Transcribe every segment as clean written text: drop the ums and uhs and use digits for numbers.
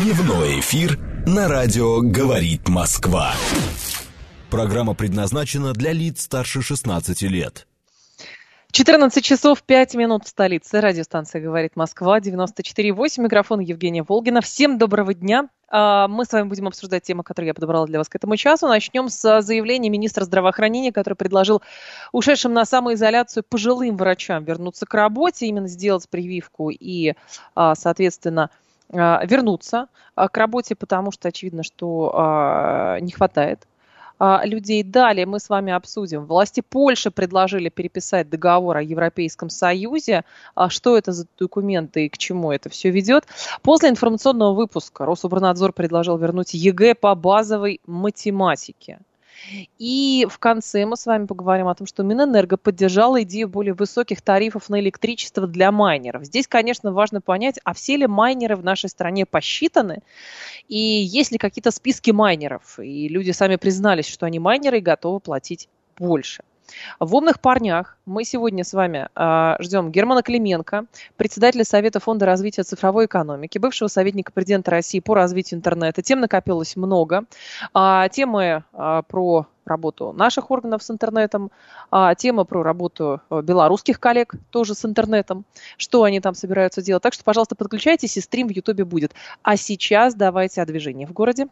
Дневной эфир на радио «Говорит Москва». Программа предназначена для лиц старше 16 лет. 14 часов 5 минут в столице. Радиостанция «Говорит Москва», 94,8. Микрофон Евгения Волгина. Всем доброго дня. Мы с вами будем обсуждать темы, которые я подобрала для вас к этому часу. Начнем с заявления министра здравоохранения, который предложил ушедшим на самоизоляцию пожилым врачам вернуться к работе, именно сделать прививку и, соответственно, вернуться к работе, потому что очевидно, что не хватает людей. Далее мы с вами обсудим. Власти Польши предложили переписать договор о Европейском Союзе. Что это за документы и к чему это все ведет? После информационного выпуска Рособорнадзор предложил вернуть ЕГЭ по базовой математике. И в конце мы с вами поговорим о том, что Минэнерго поддержала идею более высоких тарифов на электричество для майнеров. Здесь, конечно, важно понять, а все ли майнеры в нашей стране посчитаны, и есть ли какие-то списки майнеров. И люди сами признались, что они майнеры и готовы платить больше. В «Умных парнях» мы сегодня с вами ждем Германа Клименко, председателя Совета Фонда развития цифровой экономики, бывшего советника президента России по развитию интернета. Тем накопилось много. Темы про работу наших органов с интернетом, тема про работу белорусских коллег тоже с интернетом, что они там собираются делать. Так что, пожалуйста, подключайтесь, и стрим в Ютубе будет. А сейчас давайте о движении в городе.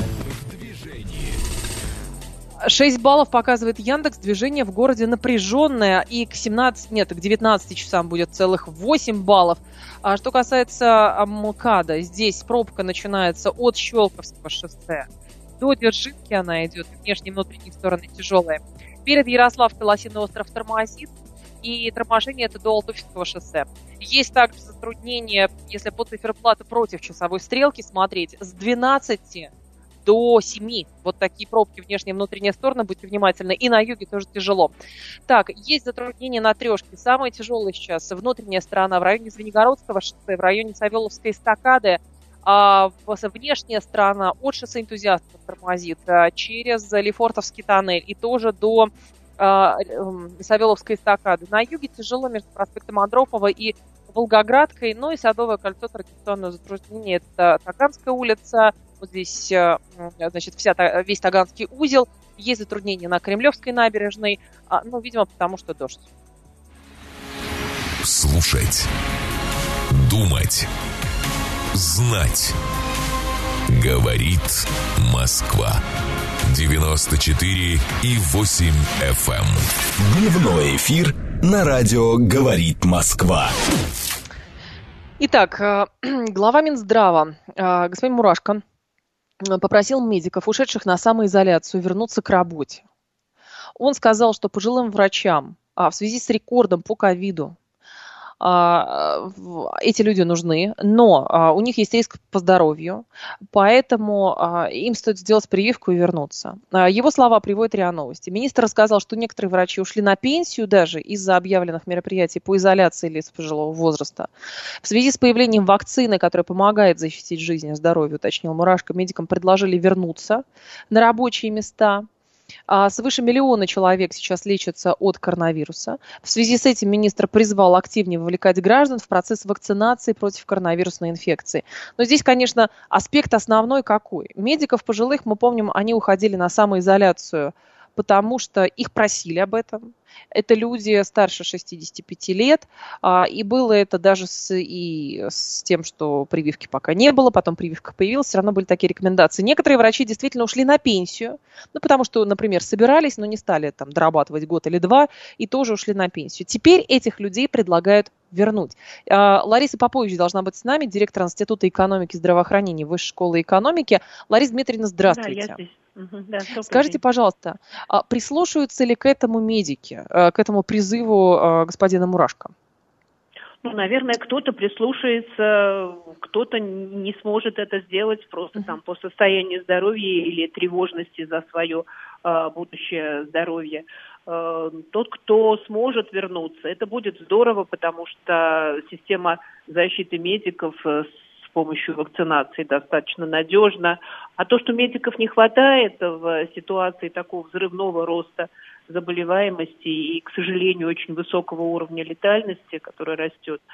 6 баллов показывает Яндекс. Движение в городе напряженное. И к 19 часам будет целых 8 баллов. А что касается МКАДа, здесь пробка начинается от Щелковского шоссе до Дзержинки. Она идет внешние и внутренние стороны тяжелая. Перед Ярославкой Лосиный остров тормозит. И торможение это до Алтуфьевского шоссе. Есть также затруднения, если по циферблату против часовой стрелки смотреть, с 12 до 7. Вот такие пробки внешняя и внутренняя стороны, будьте внимательны. И на юге тоже тяжело. Так, есть затруднения на Трешке. Самое тяжелое сейчас внутренняя сторона в районе Звенигородского шоссе, в районе Савеловской эстакады. Внешняя сторона от шоссе Энтузиастов тормозит через Лефортовский тоннель и тоже до Савеловской эстакады. На юге тяжело между проспектом Андропова и Волгоградкой. Ну и Садовое кольцо, традиционное затруднение. Это Таганская улица. Вот здесь, значит, весь Таганский узел. Есть затруднения на Кремлевской набережной. Видимо, потому что дождь. Слушать. Думать. Знать. Говорит Москва. 94,8 FM. Дневной эфир на радио «Говорит Москва». Итак, глава Минздрава господин Мурашко попросил медиков, ушедших на самоизоляцию, вернуться к работе. Он сказал, что пожилым врачам в связи с рекордом по ковиду эти люди нужны, но у них есть риск по здоровью, поэтому им стоит сделать прививку и вернуться. Его слова приводят РИА Новости. Министр рассказал, что некоторые врачи ушли на пенсию даже из-за объявленных мероприятий по изоляции лиц пожилого возраста. В связи с появлением вакцины, которая помогает защитить жизнь и здоровье, уточнил Мурашко, медикам предложили вернуться на рабочие места. Свыше 1 миллиона человек сейчас лечатся от коронавируса. В связи с этим министр призвал активнее вовлекать граждан в процесс вакцинации против коронавирусной инфекции. Но здесь, конечно, аспект основной какой? Медиков пожилых, мы помним, они уходили на самоизоляцию, потому что их просили об этом. Это люди старше 65 лет, и было это даже с тем, что прививки пока не было, потом прививка появилась, все равно были такие рекомендации. Некоторые врачи действительно ушли на пенсию, потому что, например, собирались, но не стали там дорабатывать год или два, и тоже ушли на пенсию. Теперь этих людей предлагают вернуть. Лариса Попович должна быть с нами, директор Института экономики и здравоохранения Высшей школы экономики. Лариса Дмитриевна, здравствуйте. Да, я здесь. Да, скажите, пожалуйста, прислушиваются ли к этому медики, к этому призыву господина Мурашко? Наверное, кто-то прислушается, кто-то не сможет это сделать просто там по состоянию здоровья или тревожности за свое будущее здоровье. Тот, кто сможет вернуться, это будет здорово, потому что система защиты медиков с помощью вакцинации достаточно надежна. А то, что медиков не хватает в ситуации такого взрывного роста заболеваемости и, к сожалению, очень высокого уровня летальности, который растет,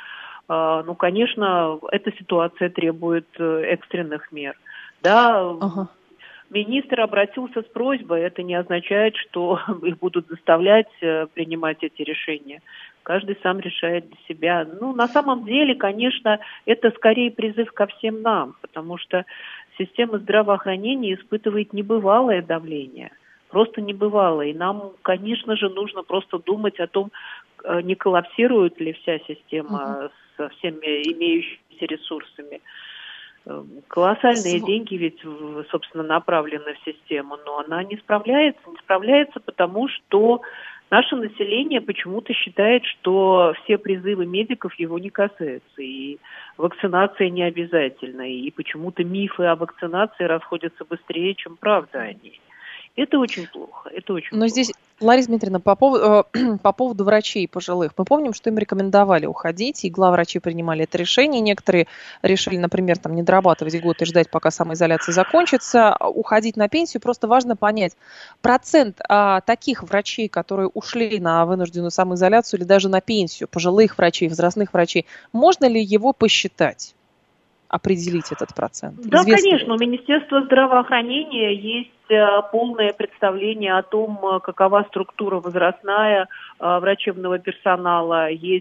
ну, конечно, эта ситуация требует экстренных мер. Да, министр обратился с просьбой, это не означает, что их будут заставлять принимать эти решения. Каждый сам решает для себя. Ну, на самом деле, конечно, это скорее призыв ко всем нам, потому что система здравоохранения испытывает небывалое давление. Просто небывалое. И нам, конечно же, нужно просто думать о том, не коллапсирует ли вся система со всеми имеющимися ресурсами. Колоссальные деньги ведь, собственно, направлены в систему, но она не справляется. Не справляется, потому что наше население почему-то считает, что все призывы медиков его не касаются, и вакцинация не обязательна, и почему-то мифы о вакцинации расходятся быстрее, чем правда о ней. Это очень плохо, это очень плохо. Здесь, Лариса Дмитриевна, по поводу врачей пожилых. Мы помним, что им рекомендовали уходить, и главврачи принимали это решение. Некоторые решили, например, не дорабатывать год и ждать, пока самоизоляция закончится, уходить на пенсию. Просто важно понять, процент таких врачей, которые ушли на вынужденную самоизоляцию или даже на пенсию, пожилых врачей, возрастных врачей, можно ли его посчитать? Определить этот процент? Да, конечно, у Министерства здравоохранения есть полное представление о том, какова структура возрастная врачебного персонала, есть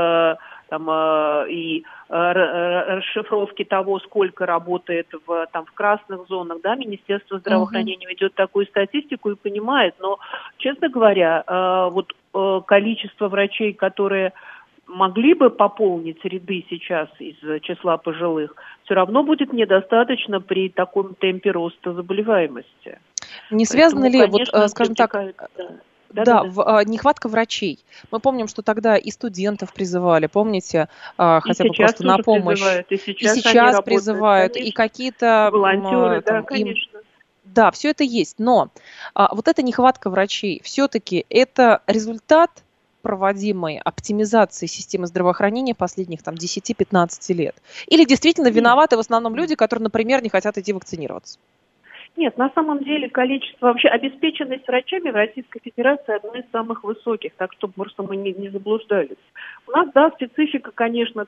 и расшифровки того, сколько работает в красных зонах. Да, Министерство здравоохранения ведет такую статистику и понимает, но, честно говоря, количество врачей, которые могли бы пополнить ряды сейчас из числа пожилых, все равно будет недостаточно при таком темпе роста заболеваемости. Не связано ли, скажем так, нехватка врачей? Мы помним, что тогда и студентов призывали, помните, хотя бы просто на помощь. Призывают, и сейчас призывают, конечно. И какие-то волонтеры, конечно. Да, все это есть, но вот эта нехватка врачей, все-таки это результат проводимой оптимизации системы здравоохранения последних 10-15 лет? Или действительно виноваты в основном люди, которые, например, не хотят идти вакцинироваться? Нет, на самом деле вообще обеспеченность врачами в Российской Федерации одна из самых высоких, так чтобы просто мы не заблуждались. У нас, да, специфика, конечно,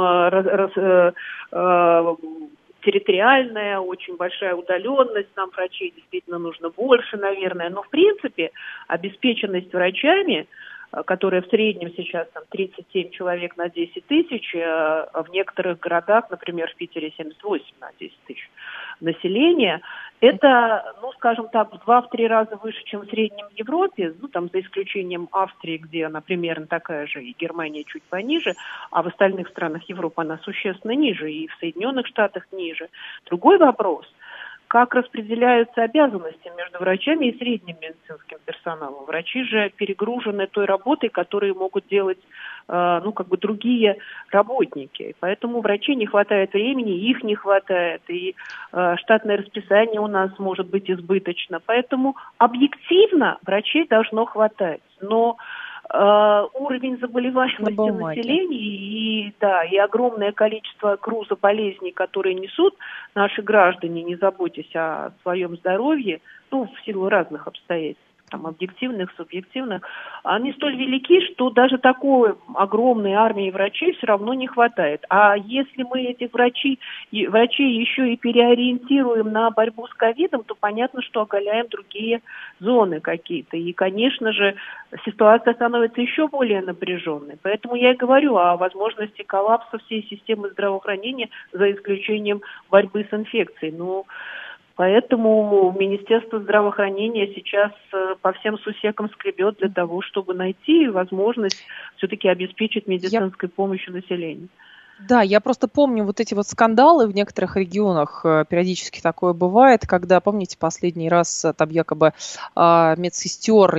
территориальная, очень большая удаленность, нам врачей действительно нужно больше, наверное, но в принципе обеспеченность врачами, которая в среднем сейчас 37 человек на 10 тысяч, в некоторых городах, например, в Питере 78 на 10 тысяч населения, это, скажем так, в 2-3 раза выше, чем в среднем в Европе, за исключением Австрии, где она примерно такая же, и Германия чуть пониже, а в остальных странах Европы она существенно ниже, и в Соединенных Штатах ниже. Другой вопрос – как распределяются обязанности между врачами и средним медицинским персоналом. Врачи же перегружены той работой, которую могут делать, другие работники. Поэтому врачей не хватает времени, их не хватает, и штатное расписание у нас может быть избыточно. Поэтому объективно врачей должно хватать. Но уровень заболеваемости населения и огромное количество груза болезней, которые несут наши граждане, не заботясь о своем здоровье, в силу разных обстоятельств, объективных, субъективных, они столь велики, что даже такой огромной армии врачей все равно не хватает. А если мы этих врачей еще и переориентируем на борьбу с ковидом, то понятно, что оголяем другие зоны какие-то. И, конечно же, ситуация становится еще более напряженной. Поэтому я и говорю о возможности коллапса всей системы здравоохранения за исключением борьбы с инфекцией. Поэтому Министерство здравоохранения сейчас по всем сусекам скребет для того, чтобы найти возможность все-таки обеспечить медицинской помощью населению. Да, я просто помню эти скандалы в некоторых регионах, периодически такое бывает, когда, помните, последний раз там якобы медсестер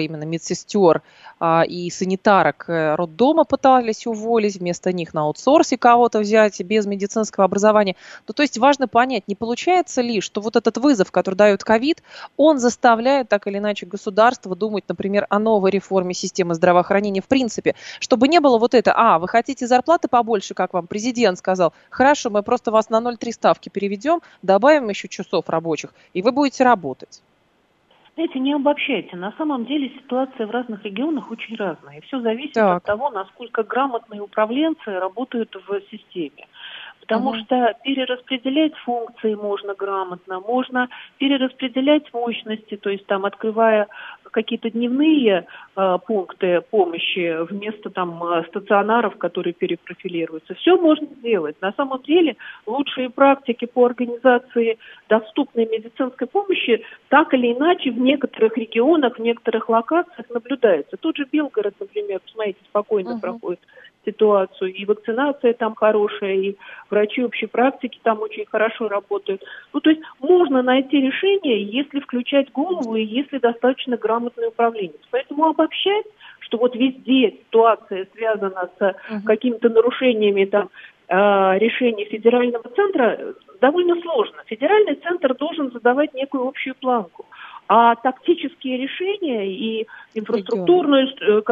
и санитарок роддома пытались уволить, вместо них на аутсорсе кого-то взять без медицинского образования. То есть важно понять, не получается ли, что этот вызов, который дает ковид, он заставляет так или иначе государство думать, например, о новой реформе системы здравоохранения в принципе, чтобы не было вы хотите зарплаты побольше, как вам президент сказал, хорошо, мы просто вас на 0,3 ставки переведем, добавим еще часов рабочих, и вы будете работать. Знаете, не обобщайте. На самом деле ситуация в разных регионах очень разная. И все зависит от того, насколько грамотные управленцы работают в системе. Потому что перераспределять функции можно грамотно, можно перераспределять мощности, то есть там открывая какие-то дневные пункты помощи вместо там стационаров, которые перепрофилируются. Все можно сделать. На самом деле лучшие практики по организации доступной медицинской помощи так или иначе в некоторых регионах, в некоторых локациях наблюдаются. Тот же Белгород, например, посмотрите, спокойно проходит ситуацию, и вакцинация там хорошая, и врачи общей практики там очень хорошо работают. Ну, то есть можно найти решение, если включать голову и если достаточно грамотное управление. Поэтому обобщать, что вот везде ситуация связана с какими-то нарушениями там решений федерального центра, довольно сложно. Федеральный центр должен задавать некую общую планку. А тактические решения и инфраструктурные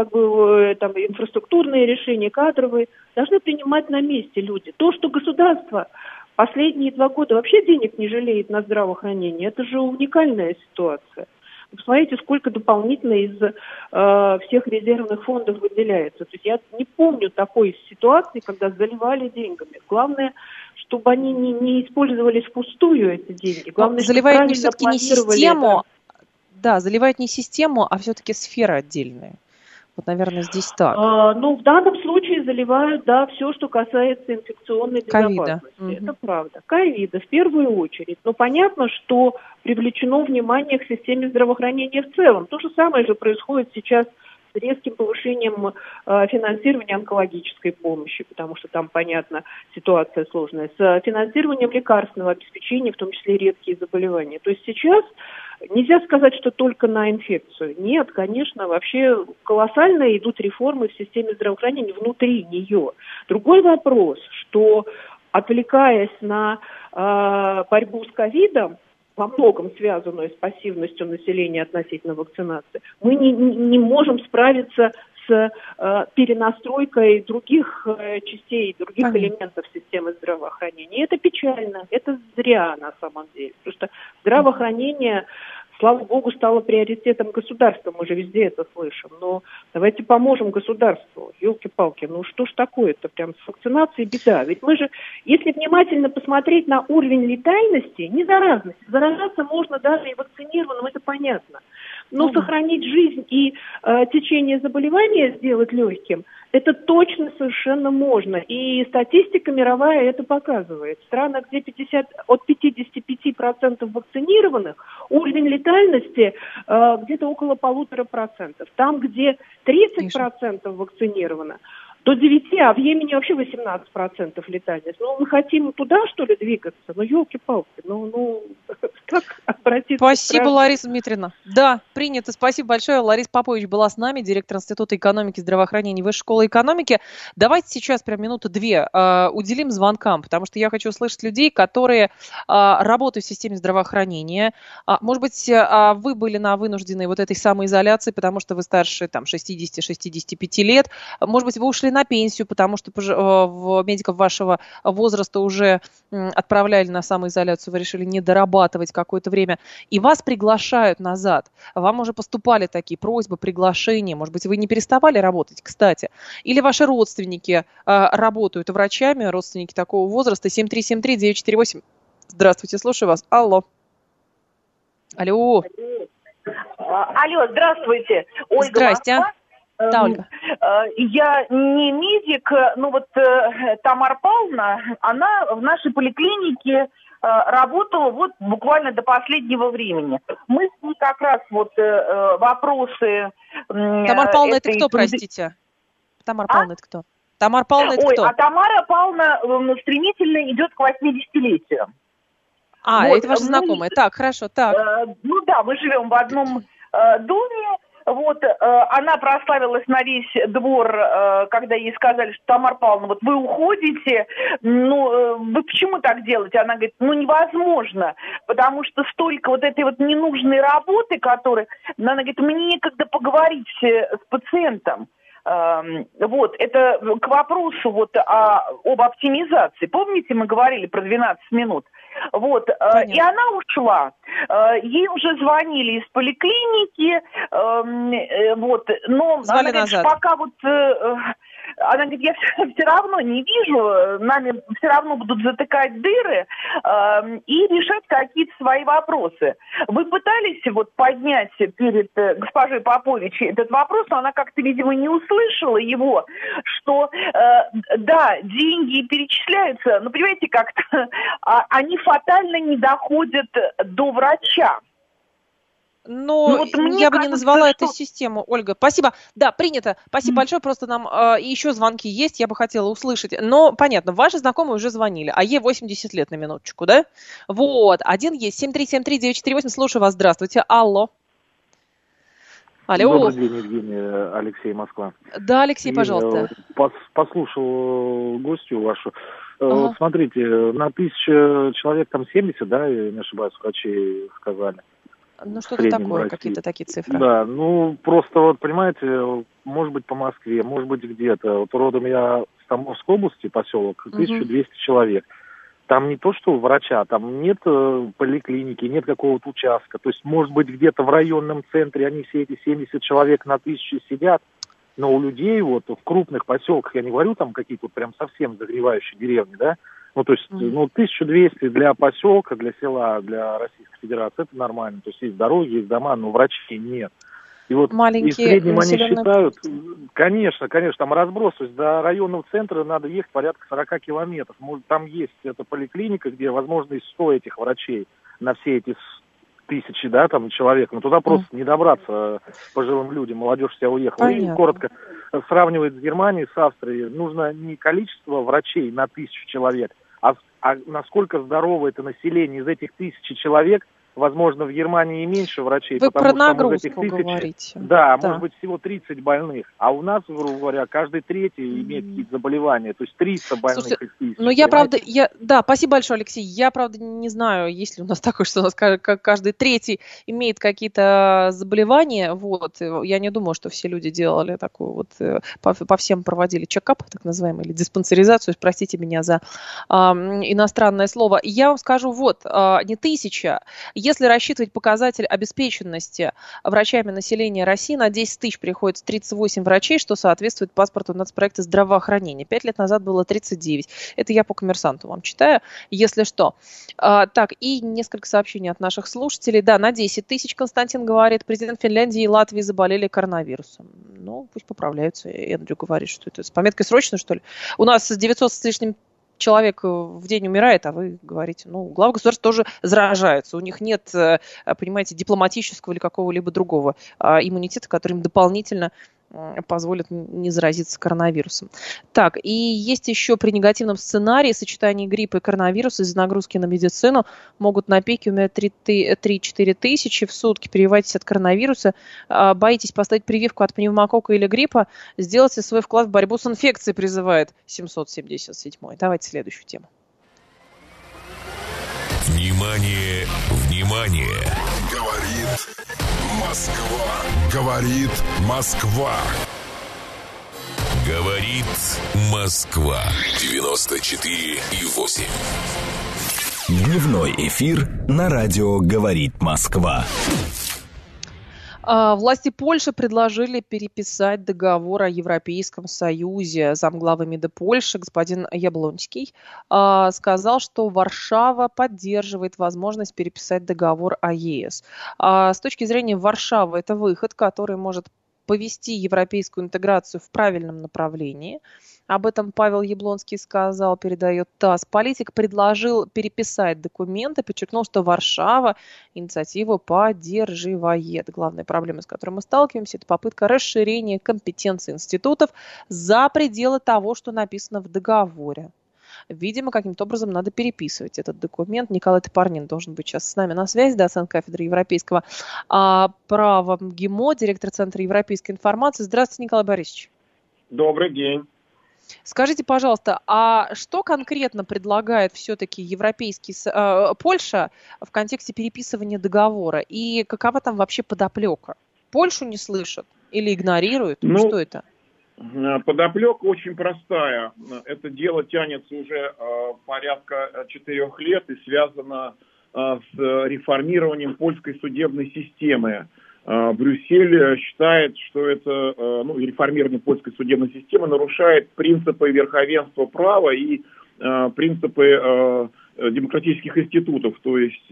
решения, кадровые, должны принимать на месте люди. То, что государство последние 2 года вообще денег не жалеет на здравоохранение, это же уникальная ситуация. Вы посмотрите, сколько дополнительно из всех резервных фондов выделяется. То есть я не помню такой ситуации, когда заливали деньгами. Главное, чтобы они не использовались впустую, эти деньги. Главное, заливают не все-таки не систему, да, заливают не систему, а все-таки сферы отдельные. Вот, наверное, здесь так. В данном случае заливают, да, все, что касается инфекционной безопасности. Это правда. Ковида в первую очередь. Но понятно, что привлечено внимание к системе здравоохранения в целом. То же самое же происходит сейчас с резким повышением финансирования онкологической помощи, потому что там, понятно, ситуация сложная, с финансированием лекарственного обеспечения, в том числе редкие заболевания. То есть сейчас нельзя сказать, что только на инфекцию. Нет, конечно, вообще колоссально идут реформы в системе здравоохранения внутри нее. Другой вопрос, что отвлекаясь на борьбу с ковидом, во многом связанную с пассивностью населения относительно вакцинации, мы не можем справиться с перенастройкой других частей, других элементов системы здравоохранения. И это печально, это зря на самом деле, потому что здравоохранение, слава богу, стало приоритетом государства, мы же везде это слышим, но давайте поможем государству, елки-палки, ну что ж такое-то, прям с вакцинацией беда, ведь мы же, если внимательно посмотреть на уровень летальности, не заразности, заражаться можно даже и вакцинированным, это понятно, но сохранить жизнь и течение заболевания сделать легким, это точно совершенно можно. И статистика мировая это показывает. В странах, где от 55% вакцинированных, уровень летальности где-то около 1,5%. Там, где 30% вакцинировано, до 9, а в Йемене вообще 18% летальность. Ну, мы хотим туда, что ли, двигаться? Ну, елки-палки, как обратиться? Спасибо, Лариса Дмитриевна. Да, принято. Спасибо большое. Лариса Попович была с нами, директор Института экономики и здравоохранения Высшей школы экономики. Давайте сейчас прям 2 минуты уделим звонкам, потому что я хочу услышать людей, которые работают в системе здравоохранения. Может быть, вы были на вынужденной вот этой самоизоляции, потому что вы старше там 60-65 лет. Может быть, вы ушли на пенсию, потому что медиков вашего возраста уже отправляли на самоизоляцию, вы решили не дорабатывать какое-то время, и вас приглашают назад. Вам уже поступали такие просьбы, приглашения, может быть, вы не переставали работать, кстати. Или ваши родственники работают врачами, родственники такого возраста. 7373948. Здравствуйте, слушаю вас. Алло. Алло, здравствуйте. Ольга. Здрасте. Да, Ольга. Я не медик, но вот Тамара Павловна, она в нашей поликлинике работала вот буквально до последнего времени. Мы с ней как раз вопросы... Тамара Павловна, это кто, простите? Тамара Павловна, это кто? Тамара Павловна, это кто? А Тамара Павловна стремительно идет к 80-летию. Это ваша знакомая. Так, хорошо, так. Мы живем в одном доме. Она прославилась на весь двор, когда ей сказали, что Тамара Павловна, вы уходите, вы почему так делаете? Она говорит, невозможно, потому что столько этой ненужной работы, она говорит, мне некогда поговорить с пациентом. Это к вопросу об оптимизации. Помните, мы говорили про 12 минут? И она ушла. ей уже звонили из поликлиники, вот, но звали она говорит, назад. пока вот... Она говорит, я все равно не вижу, нами все равно будут затыкать дыры и решать какие-то свои вопросы. Вы пытались вот поднять перед госпожой Попович этот вопрос, но она как-то, видимо, не услышала его, что да, деньги перечисляются, но, понимаете, как-то они фатально не доходят до врача. Но вот я бы не назвала что... эту систему, Ольга. Спасибо. Да, принято. Спасибо большое. Просто нам еще звонки есть, я бы хотела услышать. Но понятно, ваши знакомые уже звонили, а ей 80 лет на минуточку, да? Вот. Один есть. 7373948. Слушаю вас. Здравствуйте. Алло. Алло. Добрый день, Евгения, Алексей, Москва. Да, Алексей, пожалуйста. Послушал гостью вашу. Вот смотрите, на 1000 человек там 70, да, я не ошибаюсь, врачи сказали. Ну, что-то такое, какие-то такие цифры. Да, ну, просто вот, понимаете, может быть, по Москве, может быть, где-то. Вот родом я с Тамбовской области, поселок, 1200 человек. Там не то, что врача, там нет поликлиники, нет какого-то участка. То есть, может быть, где-то в районном центре они все эти 70 человек на 1000 сидят, но у людей вот в крупных поселках, я не говорю там какие-то вот прям совсем загревающие деревни, да, ну, то есть, 1200 для поселка, для села, для Российской Федерации, это нормально. То есть, есть дороги, есть дома, но врачей нет. И вот и в среднем они считают, конечно, там разброс, то есть до районного центра надо ехать порядка 40 километров. Может, там есть эта поликлиника, где, возможно, и 100 этих врачей на все эти 1000, да, там, человек. Но туда просто не добраться пожилым людям, молодежь вся уехала. Понятно. И коротко сравнивать с Германией, с Австрией, нужно не количество врачей на 1000 человек, а насколько здорово это население из этих 1000 человек. Возможно, в Германии и меньше врачей. Вы потому про что нагрузку этих 1000, говорите. да, может быть, всего 30 больных. А у нас, грубо говоря, каждый третий имеет какие-то заболевания. То есть 300 больных. Слушайте, из 1000. Ну, я, правда, да, спасибо большое, Алексей. Я, правда, не знаю, есть ли у нас такое, что у нас каждый третий имеет какие-то заболевания. Вот. Я не думаю, что все люди делали такую вот, по всем проводили чекап, так называемый, или диспансеризацию. Простите меня за иностранное слово. Я вам скажу, вот, не 1000. Если рассчитывать показатель обеспеченности врачами населения России, на 10 тысяч приходится 38 врачей, что соответствует паспорту нацпроекта здравоохранения. 5 лет назад было 39. Это я по «Коммерсанту» вам читаю, если что. Так, и несколько сообщений от наших слушателей. Да, на 10 тысяч, Константин говорит, президент Финляндии и Латвии заболели коронавирусом. Ну, пусть поправляются. Эндрю говорит, что это с пометкой «срочно», что ли? У нас 900 с лишним человек в день умирает, а вы говорите, ну, главы государств тоже заражаются. У них нет, понимаете, дипломатического или какого-либо другого иммунитета, который им дополнительно позволит не заразиться коронавирусом. Так, и есть еще при негативном сценарии сочетании гриппа и коронавируса из-за нагрузки на медицину могут на пике умереть 3-4 тысячи в сутки. Прививайтесь от коронавируса. Боитесь поставить прививку от пневмококка или гриппа? Сделайте свой вклад в борьбу с инфекцией, призывает 777. Давайте следующую тему. Внимание, внимание! Говорит Москва. Говорит Москва. Говорит Москва. 94,8. Дневной эфир на радио «Говорит Москва». Власти Польши предложили переписать договор о Европейском Союзе. Замглавы МИДа Польши господин Яблонский сказал, что Варшава поддерживает возможность переписать договор о ЕС. С точки зрения Варшавы, это выход, который может повести европейскую интеграцию в правильном направлении. Об этом Павел Яблонский сказал, передает ТАСС. Политик предложил переписать документы, подчеркнул, что Варшава инициативу поддерживает. Главная проблема, с которой мы сталкиваемся, это попытка расширения компетенций институтов за пределы того, что написано в договоре. Видимо, каким-то образом надо переписывать этот документ. Николай Топорнин должен быть сейчас с нами на связи, доцент кафедры европейского права МГИМО, директор Центра европейской информации. Здравствуйте, Николай Борисович. Добрый день. Скажите, пожалуйста, а что конкретно предлагает все-таки Польша в контексте переписывания договора? И какова там вообще подоплека? Польшу не слышат или игнорируют? Что это? Подоплека очень простая. Это дело тянется уже порядка 4 лет и связано с реформированием польской судебной системы. Брюссель считает, что это реформирование польской судебной системы нарушает принципы верховенства права и принципы демократических институтов. То есть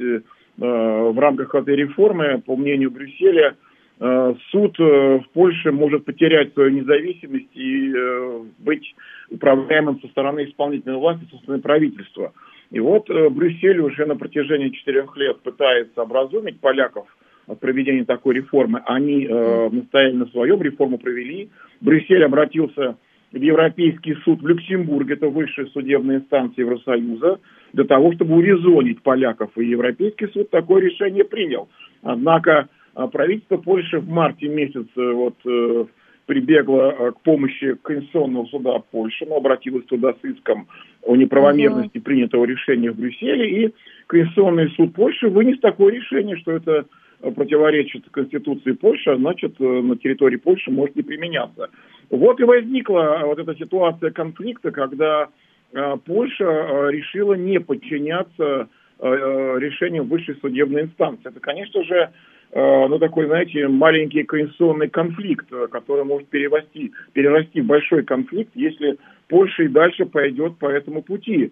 в рамках этой реформы, по мнению Брюсселя, суд в Польше может потерять свою независимость и быть управляемым со стороны исполнительной власти, со стороны правительства. И вот Брюссель уже на протяжении 4 лет пытается образумить поляков от проведения такой реформы. Они настояли на своем, реформу провели. Брюссель обратился в Европейский суд в Люксембурге, это высшая судебная инстанция Евросоюза, для того, чтобы урезонить поляков. И Европейский суд такое решение принял. Однако правительство Польши в марте месяце прибегло к помощи Конституционного суда Польши, но обратилось туда с иском о неправомерности принятого решения в Брюсселе, и Конституционный суд Польши вынес такое решение, что это противоречит Конституции Польши, а значит, на территории Польши может не применяться. Вот и возникла вот эта ситуация конфликта, когда Польша решила не подчиняться решениям высшей судебной инстанции. Это, конечно же, такой, знаете, маленький конституционный конфликт, который может перерасти в большой конфликт, если Польша и дальше пойдет по этому пути.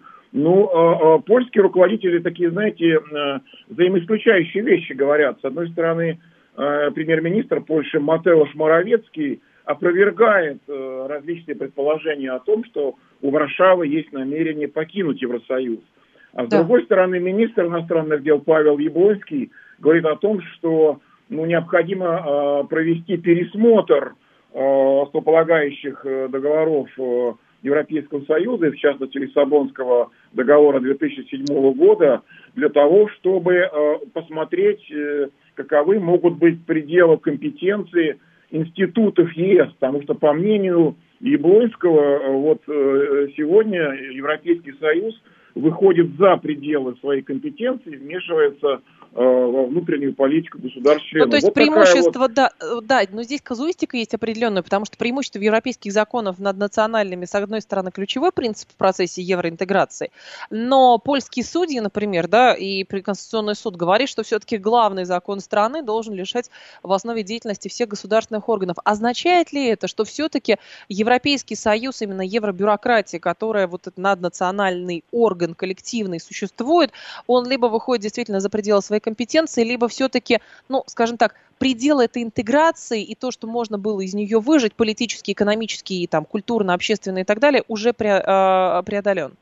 Польские руководители такие, знаете, взаимоисключающие вещи говорят. С одной стороны, премьер-министр Польши Матеуш Моравецкий опровергает различные предположения о том, что у Варшавы есть намерение покинуть Евросоюз. А с другой стороны, министр иностранных дел Павел Яблонский говорит о том, что необходимо провести пересмотр основополагающих договоров Европейского Союза, в частности Лиссабонского договора 2007 года, для того, чтобы посмотреть, каковы могут быть пределы компетенции институтов ЕС, потому что, по мнению Яблонского, сегодня Европейский Союз выходит за пределы своей компетенции, вмешивается во внутреннюю политику государств-членов. То есть преимущество, но здесь казуистика есть определенная, потому что преимущество европейских законов над национальными, с одной стороны, ключевой принцип в процессе евроинтеграции, но польские судьи, например, и Конституционный суд говорит, что все-таки главный закон страны должен лежать в основе деятельности всех государственных органов. Означает ли это, что все-таки Европейский Союз, именно евробюрократия, которая этот наднациональный орган коллективный существует, он либо выходит действительно за пределы своей компетенции, либо все-таки, скажем так, пределы этой интеграции и то, что можно было из нее выжить, политически, экономически, культурно, общественно и так далее, уже преодолен?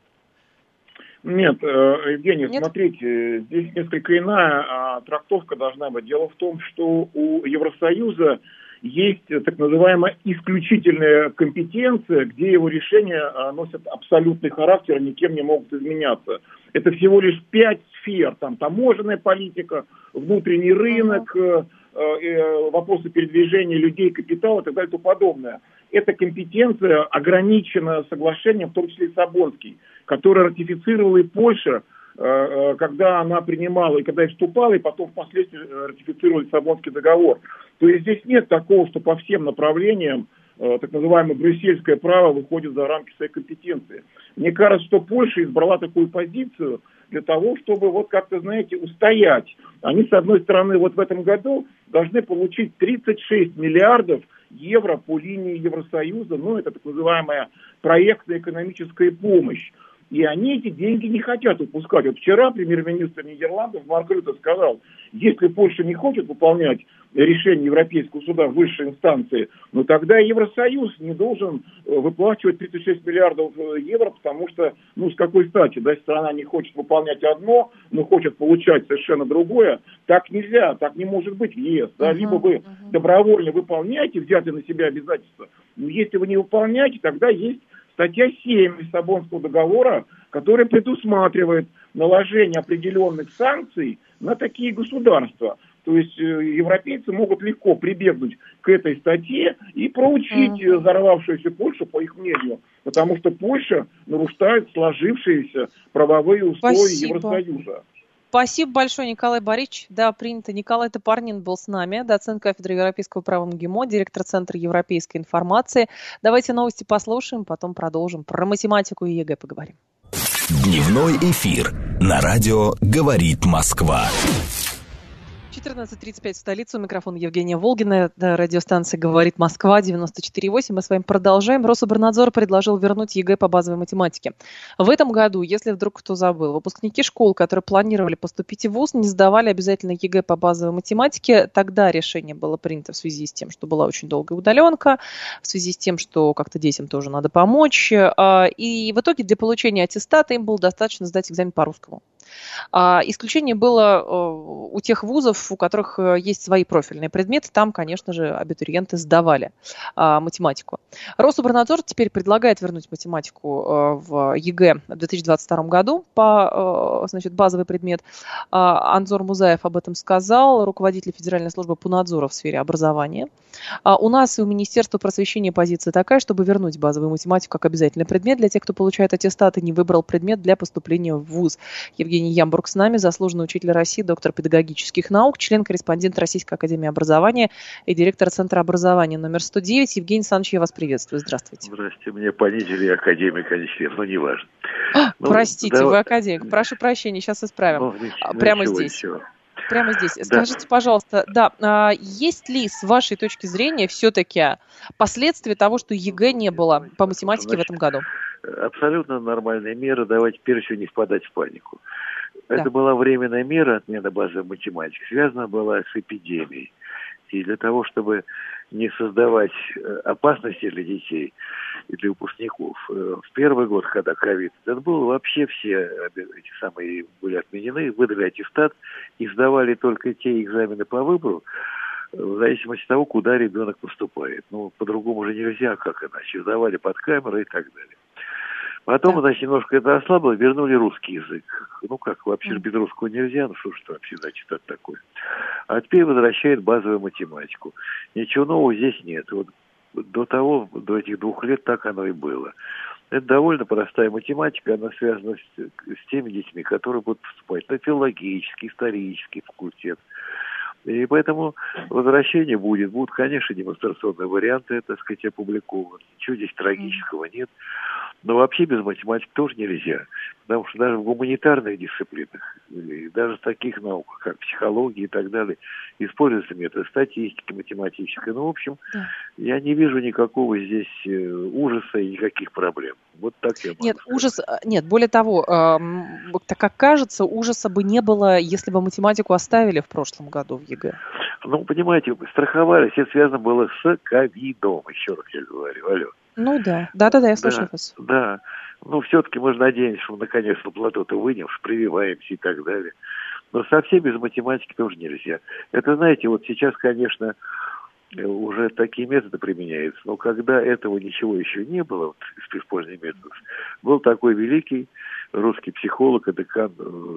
Нет, Евгений, смотрите, здесь несколько иная трактовка должна быть. Дело в том, что у Евросоюза есть так называемая исключительная компетенция, где его решения носят абсолютный характер и никем не могут изменяться. Это всего лишь 5 сфер, таможенная политика, внутренний рынок, вопросы передвижения людей, капитала и так далее и тому подобное. Эта компетенция ограничена соглашением, в том числе Лиссабонский, который ратифицировала и Польша, когда она принимала и когда и вступала, и потом впоследствии ратифицировала Лиссабонский договор. То есть здесь нет такого, что по всем направлениям так называемое брюссельское право выходит за рамки своей компетенции. Мне кажется, что Польша избрала такую позицию для того, чтобы как-то, знаете, устоять. Они, с одной стороны, в этом году должны получить 36 миллиардов евро по линии Евросоюза, это так называемая проектная экономическая помощь. И они эти деньги не хотят упускать. Вчера премьер-министр Нидерландов Марк Рютте сказал, если Польша не хочет выполнять решение Европейского суда в высшей инстанции, тогда Евросоюз не должен выплачивать 36 миллиардов евро, потому что, с какой стати, страна не хочет выполнять одно, но хочет получать совершенно другое. Так нельзя, так не может быть в ЕС. Либо вы добровольно выполняете взятые на себя обязательства, но если вы не выполняете, тогда есть статья 7 Лиссабонского договора, которая предусматривает наложение определенных санкций на такие государства. То есть европейцы могут легко прибегнуть к этой статье и проучить взорвавшуюся Польшу, по их мнению, потому что Польша нарушает сложившиеся правовые устои Евросоюза. Спасибо большое, Николай Борисович. Да, принято. Николай Топорнин был с нами, доцент кафедры европейского права МГИМО, директор Центра европейской информации. Давайте новости послушаем, потом продолжим. Про математику и ЕГЭ поговорим. Дневной эфир на радио «Говорит Москва». 14:35 в столице. У микрофона Евгения Волгина. Радиостанция «Говорит Москва», 94,8. Мы с вами продолжаем. Рособорнадзор предложил вернуть ЕГЭ по базовой математике. В этом году, если вдруг кто забыл, выпускники школ, которые планировали поступить в ВУЗ, не сдавали обязательно ЕГЭ по базовой математике. Тогда решение было принято в связи с тем, что была очень долгая удаленка, в связи с тем, что как-то детям тоже надо помочь. И в итоге для получения аттестата им было достаточно сдать экзамен по русскому. Исключение было у тех вузов, у которых есть свои профильные предметы. Там, конечно же, абитуриенты сдавали математику. Рособорнадзор теперь предлагает вернуть математику в ЕГЭ в 2022 году по, значит, базовый предмет. Анзор Музаев об этом сказал, руководитель Федеральной службы по надзору в сфере образования. У нас и у Министерства просвещения позиция такая, чтобы вернуть базовую математику как обязательный предмет для тех, кто получает аттестат и не выбрал предмет для поступления в ВУЗ. Евгений Ямбург с нами, заслуженный учитель России, доктор педагогических наук, член-корреспондент Российской академии образования и директор Центра образования номер 109. Евгений Александрович, я вас приветствую. Здравствуйте. Здравствуйте. Мне понизили академик, а не член, но неважно. Простите, вы академик. Прошу прощения, сейчас исправим. Прямо здесь. Ничего. Прямо здесь. Да. Скажите, пожалуйста, есть ли с вашей точки зрения все-таки последствия того, что ЕГЭ не было по математике в этом году? Абсолютно нормальная мера. Давайте, прежде всего, не впадать в панику. Это была временная мера отмены базовой математики. Связана была с эпидемией. И для того, чтобы не создавать опасности для детей и для выпускников, в первый год, когда ковид, это было вообще все эти самые были отменены, выдали аттестат и сдавали только те экзамены по выбору, в зависимости от того, куда ребенок поступает. Ну, по-другому же нельзя, как иначе. Сдавали под камеру и так далее. Потом, значит, немножко это ослабло, вернули русский язык. Ну как, вообще без русского нельзя, ну что ж вообще, значит, это такое. А теперь возвращает базовую математику. Ничего нового здесь нет. Вот до этих 2 лет так оно и было. Это довольно простая математика, она связана с теми детьми, которые будут поступать на филологический, исторический факультет. И поэтому возвращение будет. Будут, конечно, демонстрационные варианты, так сказать, опубликованы. Ничего здесь трагического нет. Но вообще без математики тоже нельзя. Потому что даже в гуманитарных дисциплинах, и даже в таких науках, как психология и так далее, используются методы статистики математической. Ну, в общем, я не вижу никакого здесь ужаса и никаких проблем. Вот так я могу сказать. Нет, более того, так как кажется, ужаса бы не было, если бы математику оставили в прошлом году в ЕГЭ. Ну, понимаете, страховались, это связано было с ковидом, еще раз я говорю, алло. Ну да, я слышу вас. Да, ну все-таки мы же надеемся, что мы наконец на плато-то выйдем, что прививаемся и так далее. Но совсем без математики тоже нельзя. Это, знаете, вот сейчас, конечно, уже такие методы применяются, но когда этого ничего еще не было, вот, из использования методов, был такой великий русский психолог и декан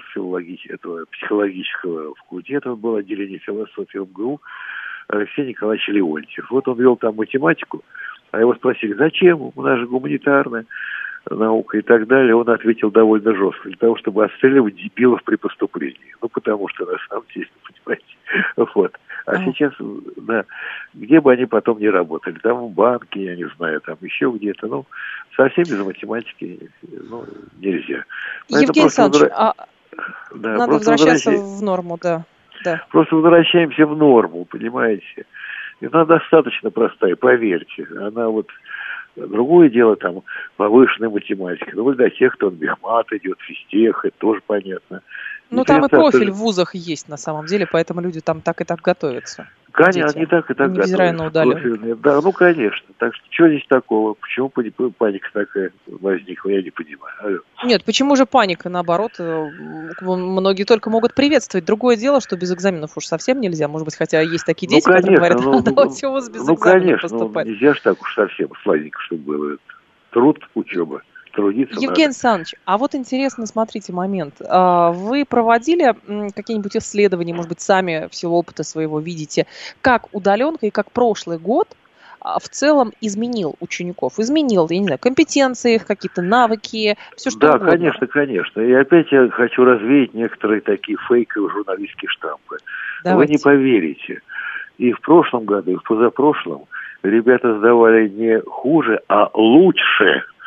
этого психологического факультета, он был отделение философии МГУ, Алексей Николаевич Леонтьев. Вот он вел там математику, а его спросили, зачем? У нас же гуманитарная наука и так далее. Он ответил довольно жестко, для того, чтобы отстреливать дебилов при поступлении. Ну, потому что, на самом деле, понимаете, вот. А сейчас, да, где бы они потом ни работали, там в банке, я не знаю, там еще где-то, ну, совсем без математики, ну, нельзя. Евгений Александрович, надо возвращаться в норму, да. Просто возвращаемся в норму, понимаете. И она достаточно простая, поверьте. Она вот... Другое дело, там, повышенная математика. Ну, для тех, кто в мехмат идет, физтех, это тоже понятно. Ну, там и профиль в вузах есть, на самом деле, поэтому люди там так и так готовятся. Конечно, они так и так готовятся. Да, ну, конечно. Так что, что здесь такого? Почему паника такая возникла, я не понимаю. Алло. Нет, почему же паника? Наоборот, многие только могут приветствовать. Другое дело, что без экзаменов уж совсем нельзя. Может быть, хотя есть такие дети, которые говорят, давайте у вас без экзаменов поступать. Нельзя же так уж совсем сладенько, чтобы было. Труд, учеба. Евгений Александрович, а вот интересно, смотрите, момент. Вы проводили какие-нибудь исследования, может быть, сами в силу опыта своего видите, как удаленка и как прошлый год в целом изменил учеников? Изменил, я не знаю, компетенции, какие-то навыки, все что угодно. Да, конечно. И опять я хочу развеять некоторые такие фейковые журналистские штампы. Давайте. Вы не поверите. И в прошлом году, и в позапрошлом ребята сдавали не хуже, а лучше,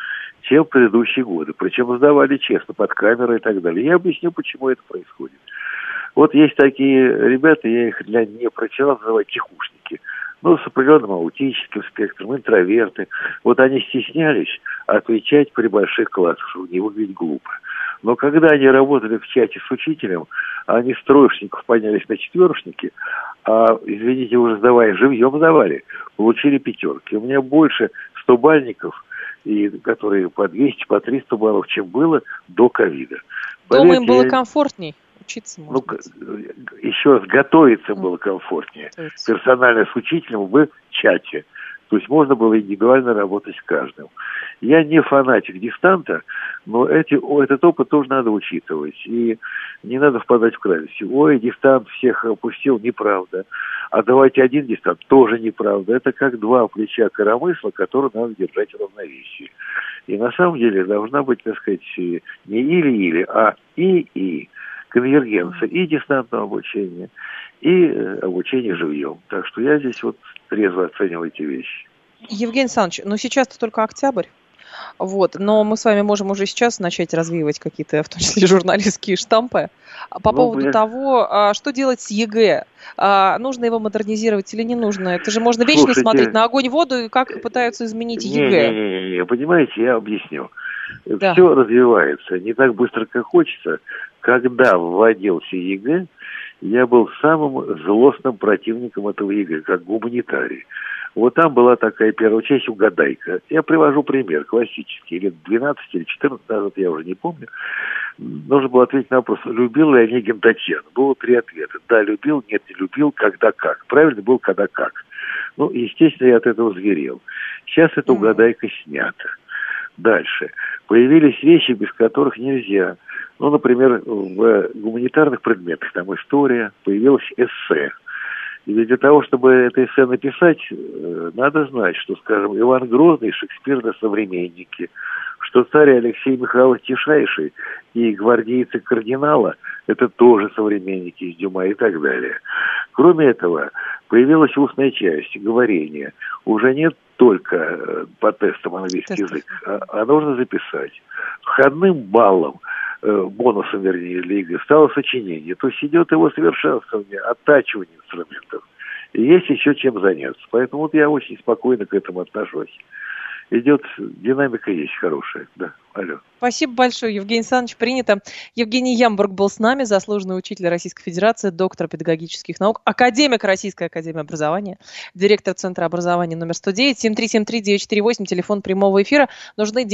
чем в предыдущие годы. Причем сдавали честно, под камерой и так далее. Я объясню, почему это происходит. Вот есть такие ребята, я их не прочитал, называю тихушники. Ну, с определенным аутическим спектром, интроверты. Вот они стеснялись отвечать при больших классах, чтобы не выглядеть глупо. Но когда они работали в чате с учителем, они с троечников поднялись на четверочники, а, извините, уже сдавая, живьем сдавали, получили пятерки. У меня больше 100-бальников, и которые по 200, по 300 баллов, чем было до ковида. Дома им было комфортней? Учиться, может быть. Еще раз, готовиться было комфортнее. Персонально с учителем в чате. То есть можно было индивидуально работать с каждым. Я не фанатик дистанта, но этот опыт тоже надо учитывать. И не надо впадать в крайности. Ой, дистант всех опустил, неправда. А давайте один дистант, тоже неправда. Это как два плеча коромысла, которые надо держать в равновесии. И на самом деле должна быть, так сказать, не или-или, а и. Конвергенция и дистантного обучения, и обучение живьем. Так что я здесь вот трезво оцениваю эти вещи. Евгений Александрович, ну сейчас-то только октябрь, вот, но мы с вами можем уже сейчас начать развеивать какие-то, в том числе, журналистские штампы по поводу того, что делать с ЕГЭ. Нужно его модернизировать или не нужно? Это же можно вечно смотреть на огонь и воду, и как пытаются изменить ЕГЭ. Не, понимаете, я объясню. Да. Все развивается не так быстро, как хочется. Когда вводился ЕГЭ, я был самым злостным противником этого ЕГЭ, как гуманитарий. Вот там была такая первая часть «Угадайка». Я привожу пример классический, лет 12 или 14 назад, я уже не помню. Нужно было ответить на вопрос, любил ли Онегин Татьяну. Было 3 ответа. Да, любил, нет, не любил, когда как. Правильно был, когда как. Ну, естественно, я от этого зверел. Сейчас эта «Угадайка» снята. Дальше. Появились вещи, без которых нельзя. Ну, например, в гуманитарных предметах, там история, появилось эссе. И для того, чтобы это эссе написать, надо знать, что, скажем, Иван Грозный и Шекспир — современники, что царь Алексей Михайлович Тишайший и гвардейцы кардинала — это тоже современники из Дюма и так далее. Кроме этого, появилась устная часть, говорение. Уже нет только по тестам английский язык, а нужно записать. Входным баллом, бонусом, вернее, для ЕГЭ, стало сочинение. То есть идет его совершенствование, оттачивание инструментов. И есть еще чем заняться. Поэтому вот я очень спокойно к этому отношусь. Идет, динамика есть хорошая. Да, алло. Спасибо большое, Евгений Александрович, принято. Евгений Ямбург был с нами, заслуженный учитель Российской Федерации, доктор педагогических наук, академик Российской академии образования, директор Центра образования номер 109, 7373948, телефон прямого эфира. Нужны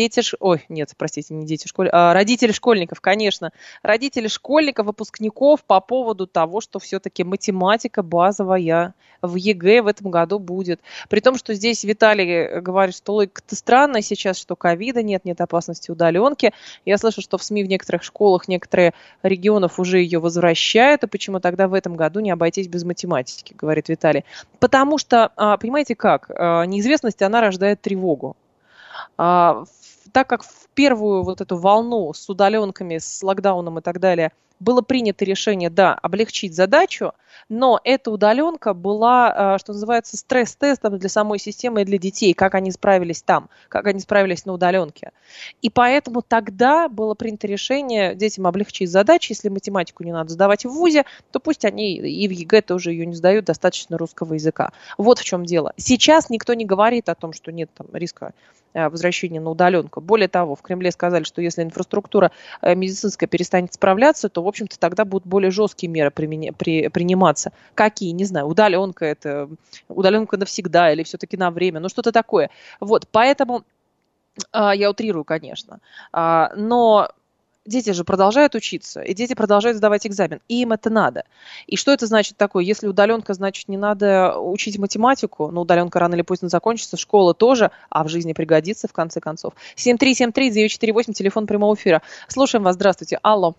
родители школьников, конечно. Родители школьников, выпускников по поводу того, что все-таки математика базовая в ЕГЭ в этом году будет. При том, что здесь Виталий говорит, что логика-то странная сейчас, что ковида нет опасности удаленки. Я слышу, что в СМИ в некоторых школах, некоторые регионов уже ее возвращают, и почему тогда в этом году не обойтись без математики, говорит Виталий. Потому что, понимаете как, неизвестность, она рождает тревогу. Так как в первую вот эту волну с удаленками, с локдауном и так далее было принято решение, да, облегчить задачу, но эта удаленка была, что называется, стресс-тестом для самой системы и для детей, как они справились там, как они справились на удаленке. И поэтому тогда было принято решение детям облегчить задачи. Если математику не надо сдавать в ВУЗе, то пусть они и в ЕГЭ тоже ее не сдают, достаточно русского языка. Вот в чем дело. Сейчас никто не говорит о том, что нет там риска возвращения на удаленку. Более того, в Кремле сказали, что если инфраструктура медицинская перестанет справляться, то, в общем-то, тогда будут более жесткие меры приниматься. Какие? Не знаю. Удаленка это удаленка навсегда или все-таки на время. Ну, что-то такое. Вот, поэтому я утрирую, конечно. Но дети же продолжают учиться, и дети продолжают сдавать экзамен. И им это надо. И что это значит такое? Если удаленка, значит, не надо учить математику, но удаленка рано или поздно закончится, школа тоже, а в жизни пригодится, в конце концов. 7373948, телефон прямого эфира. Слушаем вас. Здравствуйте. Алло.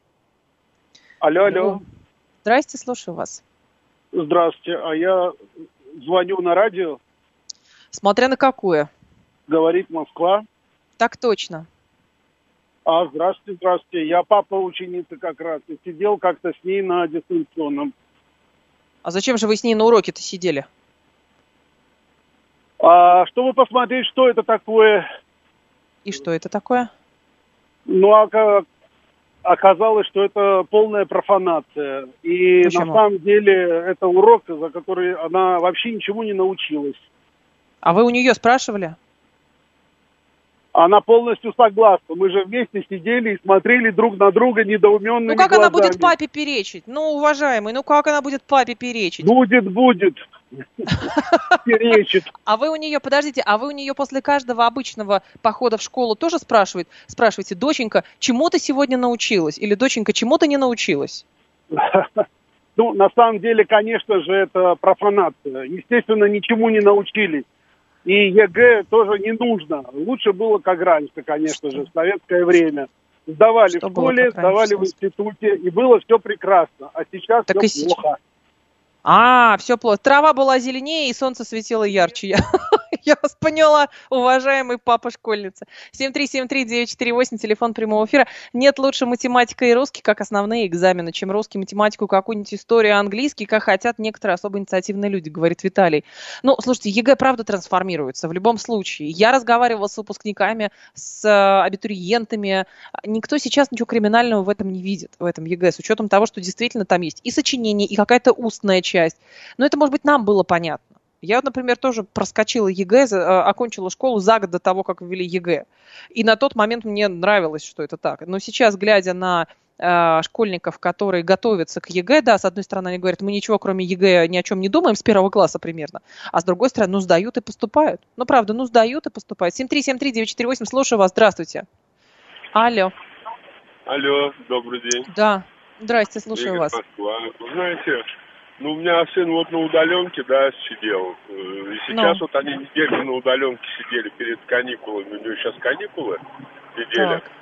Алло. Здрасте, слушаю вас. Здравствуйте. А я звоню на радио. Смотря на какое. Говорит Москва. Так точно. Здравствуйте. Я папа ученицы как раз. И сидел как-то с ней на дистанционном. А зачем же вы с ней на уроке-то сидели? Чтобы посмотреть, что это такое. И что это такое? Ну, оказалось, что это полная профанация. И Почему? на самом деле это урок, за который она вообще ничему не научилась. А вы у нее спрашивали? Она полностью согласна. Мы же вместе сидели и смотрели друг на друга недоуменными Ну как глазами. она будет папе перечить? Ну, уважаемый, ну как она будет папе перечить? Будет. Перечит. А вы у нее, подождите, после каждого обычного похода в школу тоже спрашиваете, доченька, чему ты сегодня научилась? Или доченька, чему ты не научилась? Ну, на самом деле, конечно же, это профанация. Естественно, ничему не научились. И ЕГЭ тоже не нужно. Лучше было как раньше, конечно же, в советское время. Сдавали в школе, сдавали в институте, и было все прекрасно. А сейчас так все плохо. Все плохо. Трава была зеленее, и солнце светило ярче. Я вас поняла, уважаемый папа-школьница. 7373948, телефон прямого эфира. Нет лучше математика и русский, как основные экзамены, чем русский, математику, какую-нибудь историю, английский, как хотят некоторые особо инициативные люди, говорит Виталий. Ну, слушайте, ЕГЭ правда трансформируется в любом случае. Я разговаривала с выпускниками, с абитуриентами. Никто сейчас ничего криминального в этом не видит, в этом ЕГЭ, с учетом того, что действительно там есть и сочинение, и какая-то устная часть. Но это, может быть, нам было понятно. Я, например, тоже проскочила ЕГЭ, окончила школу за год до того, как ввели ЕГЭ. И на тот момент мне нравилось, что это так. Но сейчас, глядя на школьников, которые готовятся к ЕГЭ, да, с одной стороны, они говорят, мы ничего, кроме ЕГЭ, ни о чем не думаем, с 1 класса примерно. А с другой стороны, сдают и поступают. Ну, правда, сдают и поступают. 7373948, слушаю вас, здравствуйте. Алло. Алло, добрый день. Да, здрасте, слушаю Игорь, вас. Москва. Вы знаете, у меня сын на удаленке, сидел. И сейчас они неделю на удаленке сидели перед каникулами. У него сейчас каникулы неделя. Так.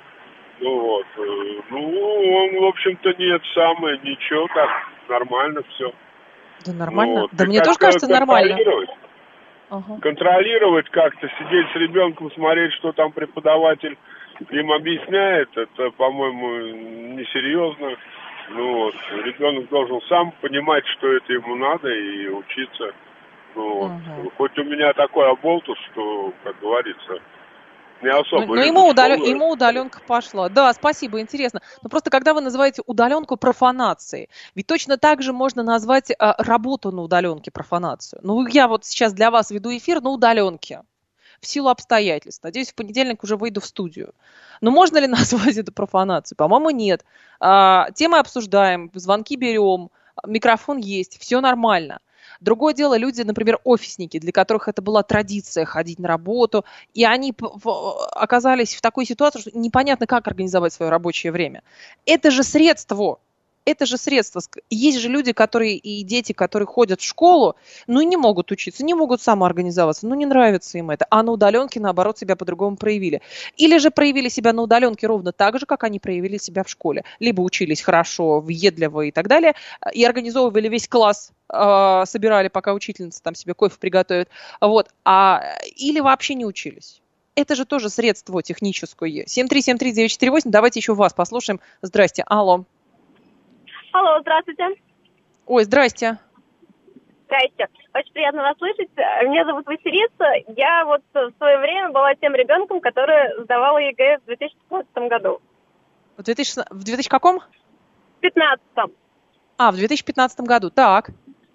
Он, в общем-то, ничего, так, нормально все. Да нормально? Да мне тоже кажется нормально. Контролировать как-то, сидеть с ребенком, смотреть, что там преподаватель им объясняет, это, по-моему, несерьезно. Ребенок должен сам понимать, что это ему надо, и учиться. Хоть у меня такой оболтус, что, как говорится, не особо... Но ему удаленка пошла. Да, спасибо, интересно. Но просто когда вы называете удаленку профанацией, ведь точно так же можно назвать работу на удаленке профанацию. Я вот сейчас для вас веду эфир на удаленке. В силу обстоятельств. Надеюсь, в понедельник уже выйду в студию. Но можно ли назвать это профанацией? По-моему, нет. Темы обсуждаем, звонки берем, микрофон есть, все нормально. Другое дело, люди, например, офисники, для которых это была традиция ходить на работу, и они оказались в такой ситуации, что непонятно, как организовать свое рабочее время. Это же средство. Есть же люди, и дети, которые ходят в школу, и не могут учиться, не могут самоорганизоваться, не нравится им это. А на удаленке, наоборот, себя по-другому проявили. Или же проявили себя на удаленке ровно так же, как они проявили себя в школе. Либо учились хорошо, въедливо и так далее, и организовывали весь класс, собирали, пока учительница там себе кофе приготовит. Или вообще не учились. Это же тоже средство техническое. 7373948, давайте еще вас послушаем. Здрасте, алло. Алло, здравствуйте. Ой, здрасте. Здрасте. Очень приятно вас слышать. Меня зовут Василиса. Я в свое время была тем ребенком, который сдавала ЕГЭ в 2015 году. В 2000 каком? В 2015. В 2015 году, так.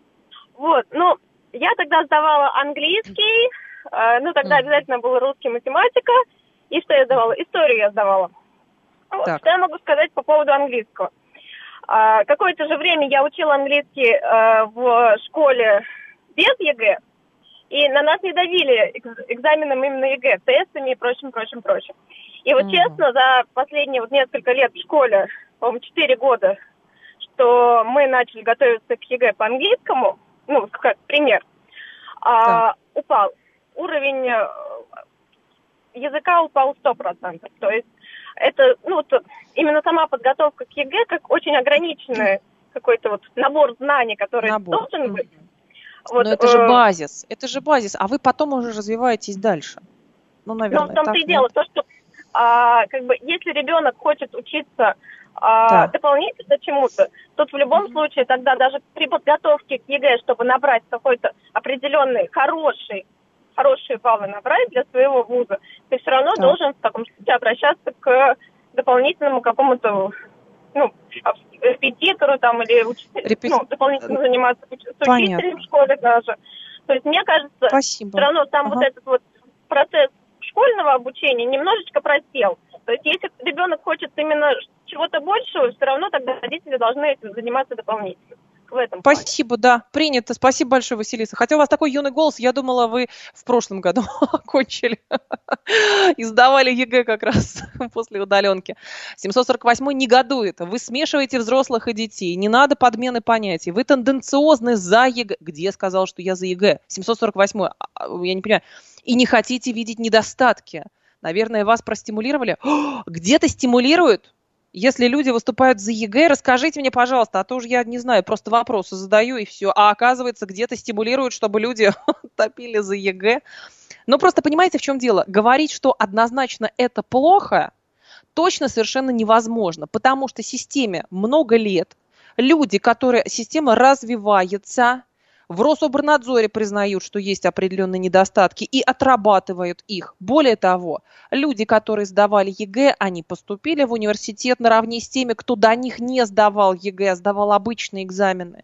Я тогда сдавала английский, тогда обязательно был русский, математика. И что я сдавала? Историю я сдавала. Что я могу сказать по поводу английского? Какое-то же время я учила английский в школе без ЕГЭ, и на нас не давили экзаменом именно ЕГЭ, тестами и прочим. И честно, за последние несколько лет в школе, по-моему, 4 года, что мы начали готовиться к ЕГЭ по английскому, как пример, упал. Уровень языка упал 100%. То есть это, именно сама подготовка к ЕГЭ как очень ограниченный какой-то набор знаний, который должен быть. Но это же базис. А вы потом уже развиваетесь дальше. Наверное, в том-то и дело, то, что если ребенок хочет учиться дополнительно чему-то, тут в любом случае тогда даже при подготовке к ЕГЭ, чтобы набрать какой-то определенный хороший хорошие баллы набрать для своего вуза, ты все равно должен в таком случае обращаться к дополнительному какому-то, репетитору там или дополнительно заниматься с учителем в школе даже. То есть, мне кажется, все равно там вот этот вот процесс школьного обучения немножечко просел. То есть, если ребенок хочет именно чего-то большего, все равно тогда родители должны этим заниматься дополнительно. Спасибо, да, принято. Спасибо большое, Василиса. Хотя у вас такой юный голос, я думала, вы в прошлом году окончили и сдавали ЕГЭ как раз после удаленки. 748-й негодует. Вы смешиваете взрослых и детей. Не надо подмены понятий. Вы тенденциозны за ЕГЭ. Где я сказал, что я за ЕГЭ? 748-й, я не понимаю. И не хотите видеть недостатки. Наверное, вас простимулировали. Где-то стимулируют? Если люди выступают за ЕГЭ, расскажите мне, пожалуйста, а то уж я не знаю, просто вопросы задаю и все. А оказывается, где-то стимулируют, чтобы люди топили за ЕГЭ. Но просто понимаете, в чем дело? Говорить, что однозначно это плохо, точно совершенно невозможно, потому что системе много лет. Люди, система развивается, в Рособорнадзоре признают, что есть определенные недостатки и отрабатывают их. Более того, люди, которые сдавали ЕГЭ, они поступили в университет наравне с теми, кто до них не сдавал ЕГЭ, а сдавал обычные экзамены.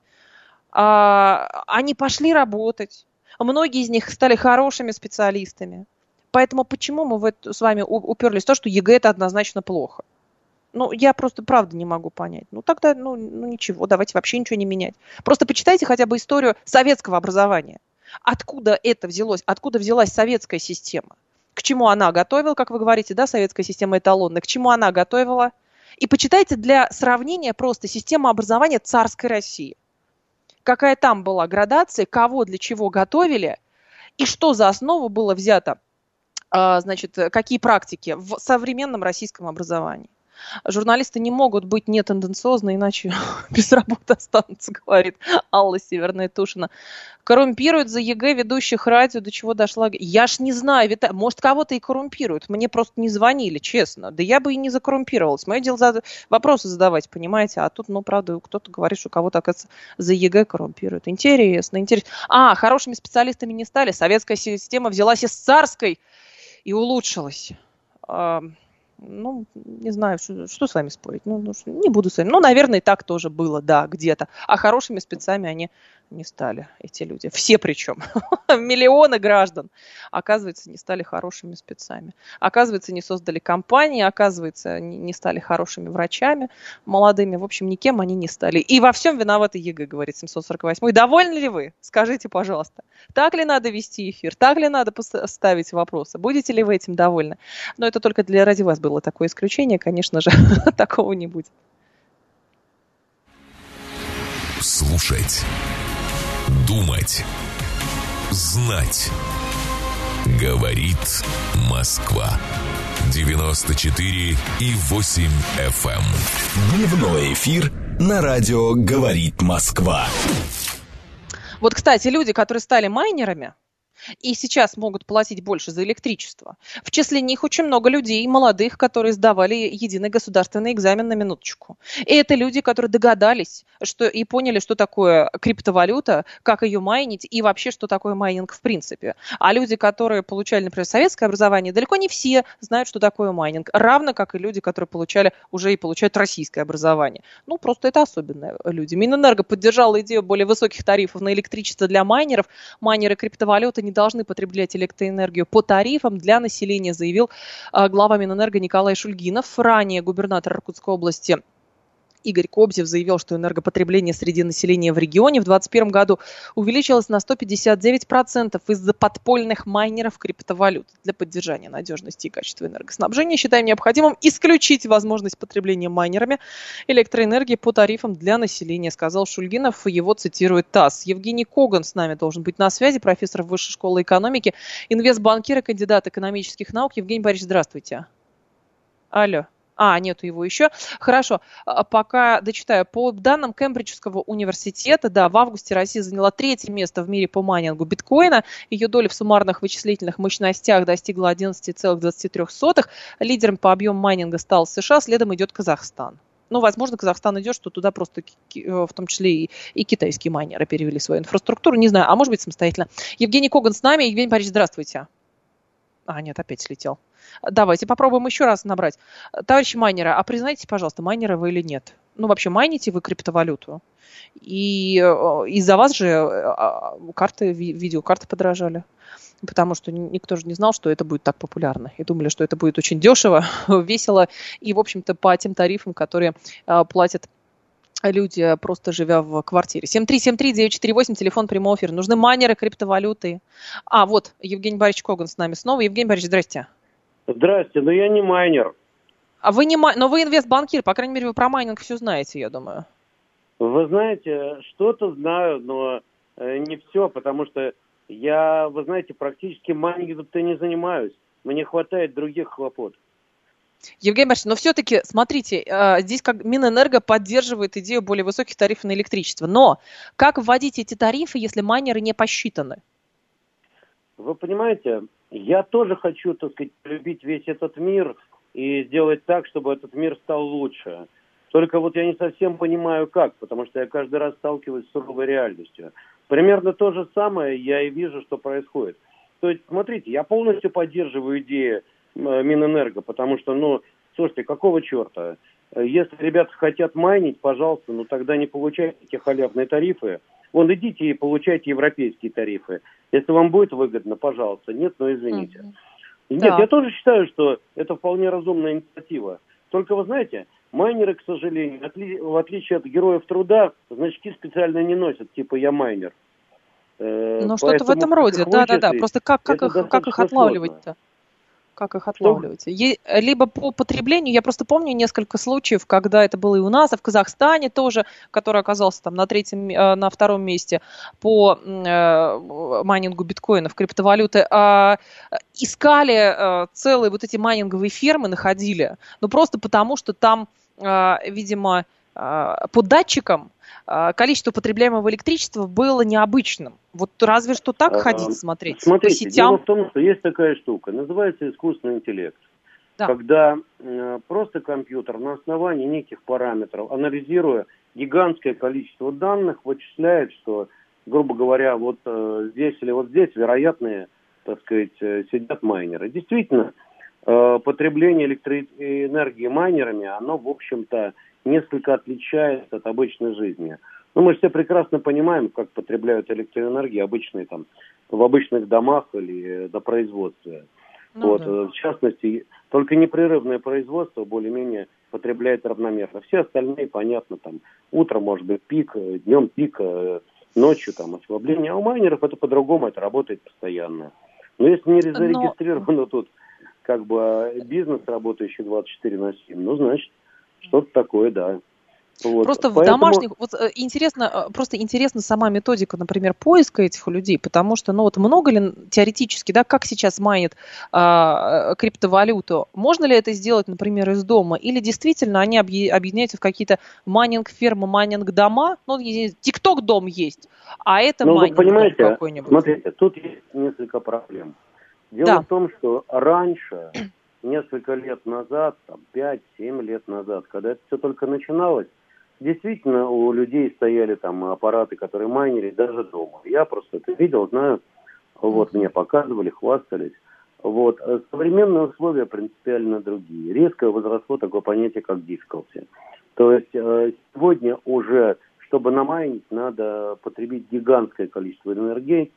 Они пошли работать. Многие из них стали хорошими специалистами. Поэтому почему мы с вами уперлись в то, что ЕГЭ это однозначно плохо? Я просто правда не могу понять. Тогда, ничего, давайте вообще ничего не менять. Просто почитайте хотя бы историю советского образования. Откуда это взялось? Откуда взялась советская система? К чему она готовила, как вы говорите, да, советская система эталонная, к чему она готовила? И почитайте для сравнения просто систему образования царской России. Какая там была градация, кого для чего готовили, и что за основу было взято, какие практики в современном российском образовании. Журналисты не могут быть нетенденциозны, иначе без работы останутся, говорит Алла Северная-Тушина. Коррумпируют за ЕГЭ ведущих радио, до чего дошла. Я ж не знаю, может, кого-то и коррумпируют. Мне просто не звонили, честно. Да я бы и не закоррумпировалась. Мое дело вопросы задавать, понимаете? А тут, правда, кто-то говорит, что кого-то, оказывается, за ЕГЭ коррумпируют. Интересно. Хорошими специалистами не стали. Советская система взялась из царской и улучшилась. Не знаю, что с вами спорить. Не буду с вами. Наверное, и так тоже было, да, где-то. А хорошими спецами они не стали, эти люди. Все причем. Миллионы граждан, оказывается, не стали хорошими спецами. Оказывается, не создали компании, оказывается, не стали хорошими врачами, молодыми. В общем, никем они не стали. И во всем виноваты ЕГЭ, говорит 748-й. Довольны ли вы? Скажите, пожалуйста. Так ли надо вести эфир? Так ли надо ставить вопросы? Будете ли вы этим довольны? Но это только ради вас было такое исключение. Конечно же, такого не будет. Слушать. Думать. Знать. Говорит Москва. 94,8 FM. Дневной эфир на радио «Говорит Москва». Вот, кстати, люди, которые стали майнерами и сейчас могут платить больше за электричество. В числе них очень много людей, молодых, которые сдавали единый государственный экзамен на минуточку. И это люди, которые догадались и поняли, что такое криптовалюта, как ее майнить и вообще, что такое майнинг в принципе. А люди, которые получали, например, советское образование, далеко не все знают, что такое майнинг. Равно как и люди, которые получают российское образование. Просто это особенные люди. Минэнерго поддержала идею более высоких тарифов на электричество для майнеров. Майнеры криптовалюты не должны потреблять электроэнергию по тарифам для населения, заявил глава Минэнерго Николай Шульгинов. Ранее губернатор Иркутской области Игорь Кобзев заявил, что энергопотребление среди населения в регионе в 2021 году увеличилось на 159% из-за подпольных майнеров криптовалют. Для поддержания надежности и качества энергоснабжения считаем необходимым исключить возможность потребления майнерами электроэнергии по тарифам для населения, сказал Шульгинов. Его цитирует ТАСС. Евгений Коган с нами должен быть на связи, профессор Высшей школы экономики, инвестбанкир и кандидат экономических наук. Евгений Борисович, здравствуйте. Алло. Нету его еще. Хорошо, пока дочитаю. По данным Кембриджского университета, в августе Россия заняла 3-е место в мире по майнингу биткоина. Ее доля в суммарных вычислительных мощностях достигла 11,23. Лидером по объему майнинга стал США, следом идет Казахстан. Ну, возможно, Казахстан идет, что туда просто, в том числе и китайские майнеры перевели свою инфраструктуру, не знаю, а может быть самостоятельно. Евгений Коган с нами. Евгений Борисович, здравствуйте. Нет, опять слетел. Давайте попробуем еще раз набрать. Товарищи майнеры, а признайтесь, пожалуйста, майнеры вы или нет? Ну, вообще, майните вы криптовалюту? И из-за вас же видеокарты подорожали. Потому что никто же не знал, что это будет так популярно. И думали, что это будет очень дешево, весело. И, в общем-то, по тем тарифам, которые платят люди, просто живя в квартире. 7373948, телефон прямого эфира. Нужны майнеры, криптовалюты. Вот, Евгений Борисович Коган с нами снова. Евгений Борисович, здрасте. Здрасте, но я не майнер. Вы не но вы инвестбанкир, по крайней мере, вы про майнинг все знаете, я думаю. Вы знаете, что-то знаю, но не все, потому что я, вы знаете, практически майнингом-то не занимаюсь. Мне хватает других хлопот. Евгений Борисович, но все-таки, смотрите, здесь как Минэнерго поддерживает идею более высоких тарифов на электричество. Но как вводить эти тарифы, если майнеры не посчитаны? Вы понимаете, я тоже хочу, так сказать, полюбить весь этот мир и сделать так, чтобы этот мир стал лучше. Только вот я не совсем понимаю как, потому что я каждый раз сталкиваюсь с суровой реальностью. Примерно то же самое я и вижу, что происходит. То есть, смотрите, я полностью поддерживаю идею Минэнерго, потому что, слушайте, какого черта? Если ребята хотят майнить, пожалуйста, тогда не получайте эти халявные тарифы. Идите и получайте европейские тарифы. Если вам будет выгодно, пожалуйста. Нет, извините. Нет, я тоже считаю, что это вполне разумная инициатива. Только, вы знаете, майнеры, к сожалению, в отличие от героев труда, значки специально не носят, типа «я майнер». Что-то в этом роде, да. Просто как их отлавливать-то? Как их отлавливать? Либо по потреблению, я просто помню несколько случаев, когда это было и у нас, и в Казахстане тоже, который оказался там на втором месте по майнингу биткоинов, криптовалюты, искали целые вот эти майнинговые фермы, находили, просто потому, что там, видимо, по датчикам количество потребляемого электричества было необычным. Вот разве что так ходить, смотреть. Смотрите, по сетям. Дело в том, что есть такая штука, называется искусственный интеллект. Да. Когда просто компьютер на основании неких параметров, анализируя гигантское количество данных, вычисляет, что, грубо говоря, вот здесь или вот здесь вероятные, так сказать, сидят майнеры. Действительно, потребление электроэнергии майнерами, оно, в общем-то, несколько отличается от обычной жизни. Мы же все прекрасно понимаем, как потребляют электроэнергию обычные в обычных домах или до производства. Да. В частности, только непрерывное производство более-менее потребляет равномерно. Все остальные, понятно, утром может быть пик, днем пик, ночью ослабление. А у майнеров это по-другому, это работает постоянно. Но если не зарегистрировано тут бизнес, работающий 24/7, значит, что-то такое, да. Просто в домашних, интересна сама методика, например, поиска этих людей, потому что, много ли теоретически, как сейчас майнят криптовалюту, можно ли это сделать, например, из дома, или действительно они объединяются в какие-то майнинг-фермы, майнинг-дома, тикток-дом есть, а это майнинг какой-нибудь. Смотрите, тут есть несколько проблем. Дело в том, что раньше, несколько лет назад, 5-7 лет назад, когда это все только начиналось, действительно у людей стояли аппараты, которые майнили даже дома. Я просто это видел, знаю, мне показывали, хвастались. Современные условия принципиально другие. Резко возросло такое понятие, как диффикулти. То есть сегодня уже, чтобы намайнить, надо потребить гигантское количество энергии,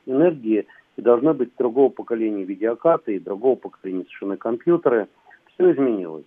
и должна быть другого поколения видеокарты, и другого поколения совершенно компьютеры. Все изменилось.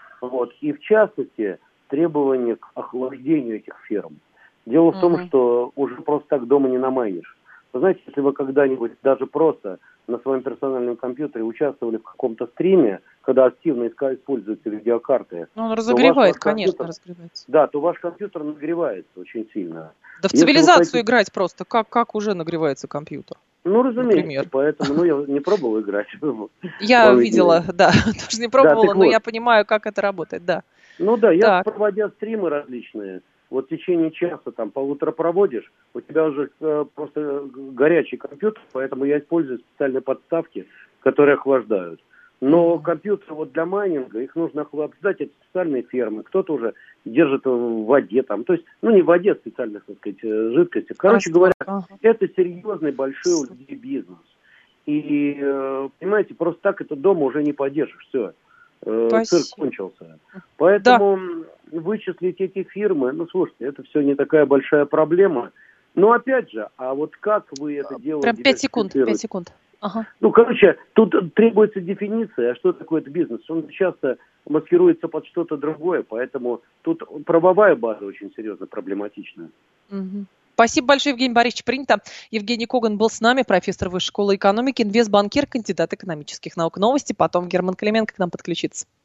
И в частности, требования к охлаждению этих ферм. Дело в том, что уже просто так дома не намайнишь. Вы знаете, если вы когда-нибудь даже просто на своем персональном компьютере участвовали в каком-то стриме, когда активно используются видеокарты. Он разогревает, конечно, разогревается. Да, то ваш компьютер нагревается очень сильно. Да в цивилизацию играть просто, как уже нагревается компьютер. Разумеется, например. Поэтому, я не пробовал играть. Я видела, тоже не пробовала, но я понимаю, как это работает, да. Я, проводя стримы различные, в течение часа, полутора проводишь, у тебя уже просто горячий компьютер, поэтому я использую специальные подставки, которые охлаждают. Но компьютеры вот для майнинга, их нужно охлаждать, это специальные фермы. Кто-то уже держит в воде там. То есть, ну не в воде, а специальных, так сказать, жидкостях. Короче говоря, это серьезный большой у людей бизнес. И, понимаете, просто так это дома уже не поддержишь. Все. Цирк кончился. Поэтому вычислить эти фирмы, ну слушайте, это все не такая большая проблема. Но опять же, а вот как вы это делаете? Прям 5 секунд, 5 секунд. Ага. Ну, короче, тут требуется дефиниция, а что такое это бизнес. Он часто маскируется под что-то другое, поэтому тут правовая база очень серьезно проблематичная. Угу. Спасибо большое, Евгений Борисович, принято. Евгений Коган был с нами, профессор Высшей школы экономики, инвестбанкир, кандидат экономических наук. Новости, потом Герман Клименко к нам подключится.